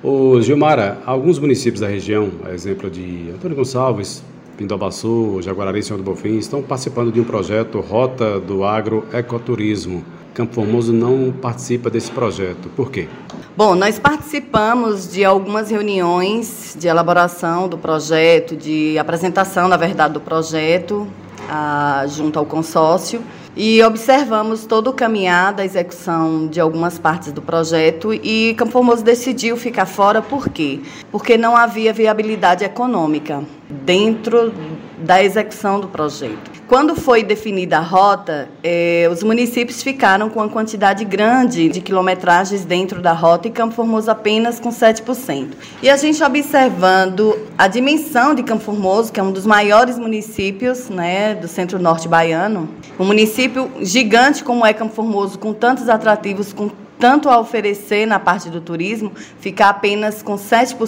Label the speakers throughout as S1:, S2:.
S1: Ô Gilmara, alguns municípios da região, a exemplo de Antônio Gonçalves, Pindobaçu, Jaguarari e Senhor do Bonfim, estão participando de um projeto Rota do Agroecoturismo. Campo Formoso não participa desse projeto. Por quê?
S2: Bom, nós participamos de algumas reuniões de elaboração do projeto, de apresentação, na verdade, do projeto junto ao consórcio e observamos todo o caminhar da execução de algumas partes do projeto e Campo Formoso decidiu ficar fora. Por quê? Porque não havia viabilidade econômica dentro da execução do projeto. Quando foi definida a rota, os municípios ficaram com uma quantidade grande de quilometragens dentro da rota e Campo Formoso apenas com 7%. E a gente observando a dimensão de Campo Formoso, que é um dos maiores municípios, né, do centro-norte baiano, um município gigante como é Campo Formoso, com tantos atrativos, com tanto a oferecer na parte do turismo, ficar apenas com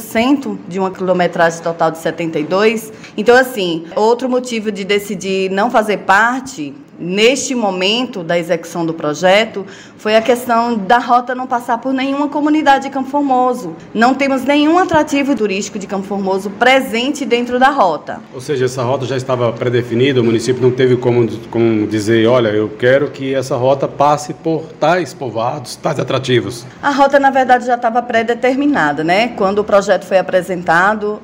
S2: 7% de uma quilometragem total de 72%. Então, assim, outro motivo de decidir não fazer parte, neste momento da execução do projeto, foi a questão da rota não passar por nenhuma comunidade de Campo Formoso. Não temos nenhum atrativo turístico de Campo Formoso presente dentro da rota.
S1: Ou seja, essa rota já estava pré-definida, o município não teve como dizer, olha, eu quero que essa rota passe por tais povoados, tais atrativos.
S2: A rota, na verdade, já estava pré-determinada, né? Quando o projeto foi apresentado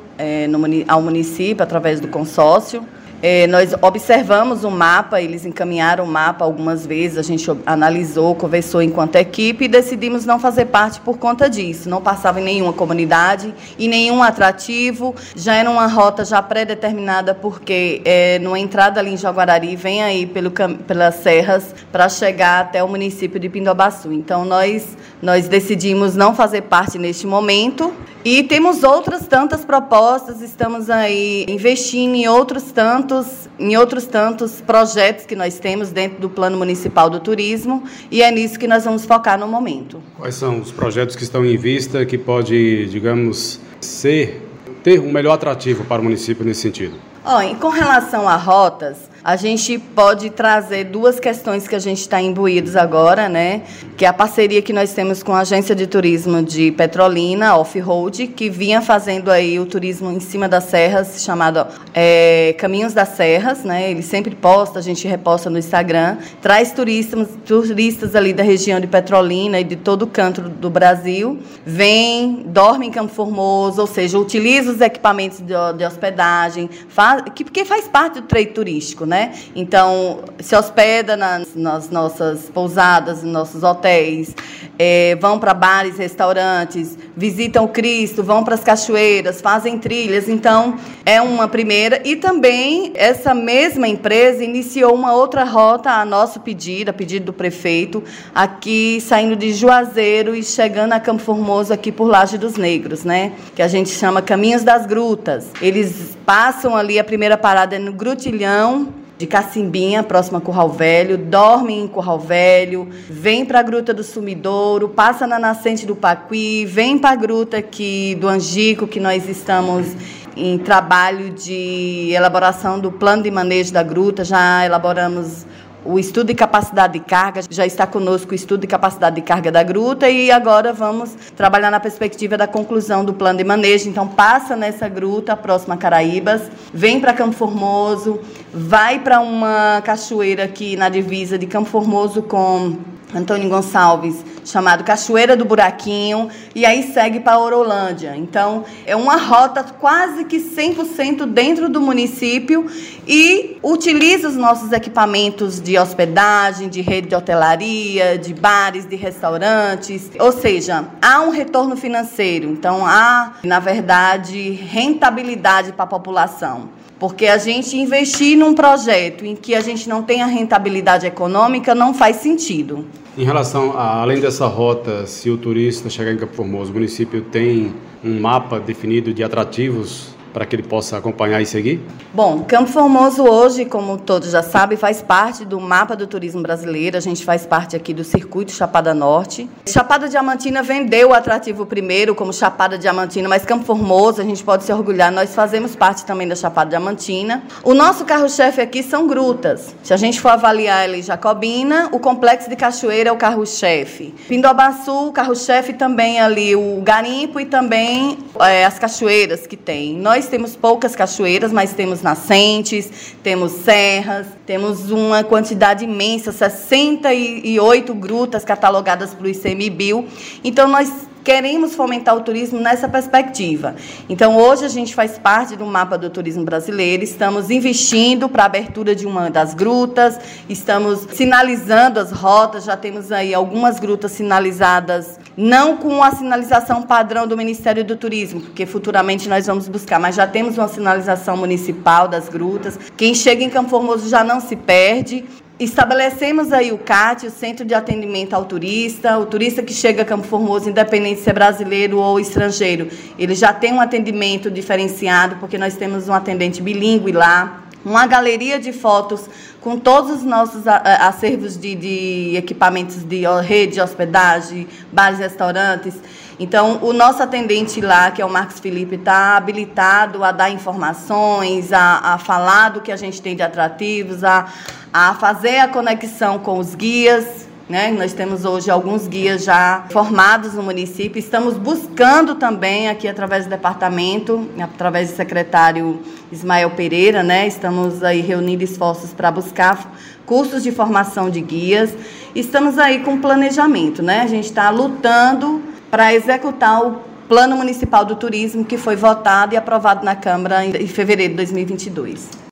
S2: ao município, através do consórcio, nós observamos o mapa, eles encaminharam o mapa algumas vezes, a gente analisou, conversou enquanto equipe e decidimos não fazer parte por conta disso. Não passava em nenhuma comunidade e nenhum atrativo, já era uma rota já pré-determinada porque numa entrada ali em Jaguarari, vem aí pelas serras para chegar até o município de Pindobaçu. Então, nós decidimos não fazer parte neste momento. E temos outras tantas propostas, estamos aí investindo em outros tantos projetos que nós temos dentro do Plano Municipal do Turismo e é nisso que nós vamos focar no momento.
S1: Quais são os projetos que estão em vista que pode, digamos, ter um melhor atrativo para o município nesse sentido?
S2: E com relação a rotas, a gente pode trazer duas questões que a gente está imbuídos agora, né? Que é a parceria que nós temos com a Agência de Turismo de Petrolina, Off-Road, que vinha fazendo aí o turismo em cima das serras, chamado Caminhos das Serras, né? Ele sempre posta, a gente reposta no Instagram, traz turistas ali da região de Petrolina e de todo o canto do Brasil, vem, dorme em Campo Formoso, ou seja, utiliza os equipamentos de hospedagem, porque faz parte do trade turístico, né? Então, se hospeda nas nossas pousadas, nos nossos hotéis, vão para bares, restaurantes, visitam o Cristo, vão para as cachoeiras, fazem trilhas. Então, é uma primeira. E também, essa mesma empresa iniciou uma outra rota a nosso pedido, a pedido do prefeito, aqui saindo de Juazeiro e chegando a Campo Formoso, aqui por Laje dos Negros, né? Que a gente chama Caminhos das Grutas. Eles passam ali, a primeira parada é no Grutilhão de Cacimbinha, próximo a Curral Velho, dormem em Curral Velho, vem para a Gruta do Sumidouro, passa na Nascente do Pacuí, vem para a Gruta aqui do Angico, que nós estamos em trabalho de elaboração do plano de manejo da gruta, já elaboramos o estudo de capacidade de carga, já está conosco o estudo de capacidade de carga da gruta e agora vamos trabalhar na perspectiva da conclusão do plano de manejo. Então, passa nessa gruta, próxima a Caraíbas, vem para Campo Formoso, vai para uma cachoeira aqui na divisa de Campo Formoso com Antônio Gonçalves, chamado Cachoeira do Buraquinho, e aí segue para Orolândia. Então, é uma rota quase que 100% dentro do município e utiliza os nossos equipamentos de hospedagem, de rede de hotelaria, de bares, de restaurantes. Ou seja, há um retorno financeiro. Então, há, na verdade, rentabilidade para a população. Porque a gente investir num projeto em que a gente não tem a rentabilidade econômica não faz sentido.
S1: Em relação além dessa rota, se o turista chegar em Campo Formoso, o município tem um mapa definido de atrativos para que ele possa acompanhar e seguir?
S2: Bom, Campo Formoso hoje, como todos já sabem, faz parte do mapa do turismo brasileiro. A gente faz parte aqui do circuito Chapada Norte. Chapada Diamantina vendeu o atrativo primeiro como Chapada Diamantina, mas Campo Formoso, a gente pode se orgulhar, nós fazemos parte também da Chapada Diamantina. O nosso carro-chefe aqui são grutas. Se a gente for avaliar ali Jacobina, o Complexo de Cachoeira é o carro-chefe. Pindobaçu, o carro-chefe também ali o garimpo e também as cachoeiras que tem. Nós temos poucas cachoeiras, mas temos nascentes, temos serras, temos uma quantidade imensa, 68 grutas catalogadas pelo ICMBio. Então, nós queremos fomentar o turismo nessa perspectiva. Então, hoje a gente faz parte do mapa do turismo brasileiro, estamos investindo para a abertura de uma das grutas, estamos sinalizando as rotas, já temos aí algumas grutas sinalizadas, não com a sinalização padrão do Ministério do Turismo, porque futuramente nós vamos buscar, mas já temos uma sinalização municipal das grutas. Quem chega em Campo Formoso já não se perde. Estabelecemos aí o CAT, o Centro de Atendimento ao Turista. O turista que chega a Campo Formoso, independente de ser brasileiro ou estrangeiro, ele já tem um atendimento diferenciado, porque nós temos um atendente bilíngue lá, uma galeria de fotos com todos os nossos acervos de equipamentos de rede de hospedagem, bares e restaurantes. Então, o nosso atendente lá, que é o Marcos Felipe, está habilitado a dar informações, a falar do que a gente tem de atrativos, a fazer a conexão com os guias, né? Nós temos hoje alguns guias já formados no município. Estamos buscando também aqui através do departamento, através do secretário Ismael Pereira, né? Estamos aí reunindo esforços para buscar cursos de formação de guias. Estamos aí com planejamento, né? A gente está lutando para executar o Plano Municipal do Turismo, que foi votado e aprovado na Câmara em fevereiro de 2022.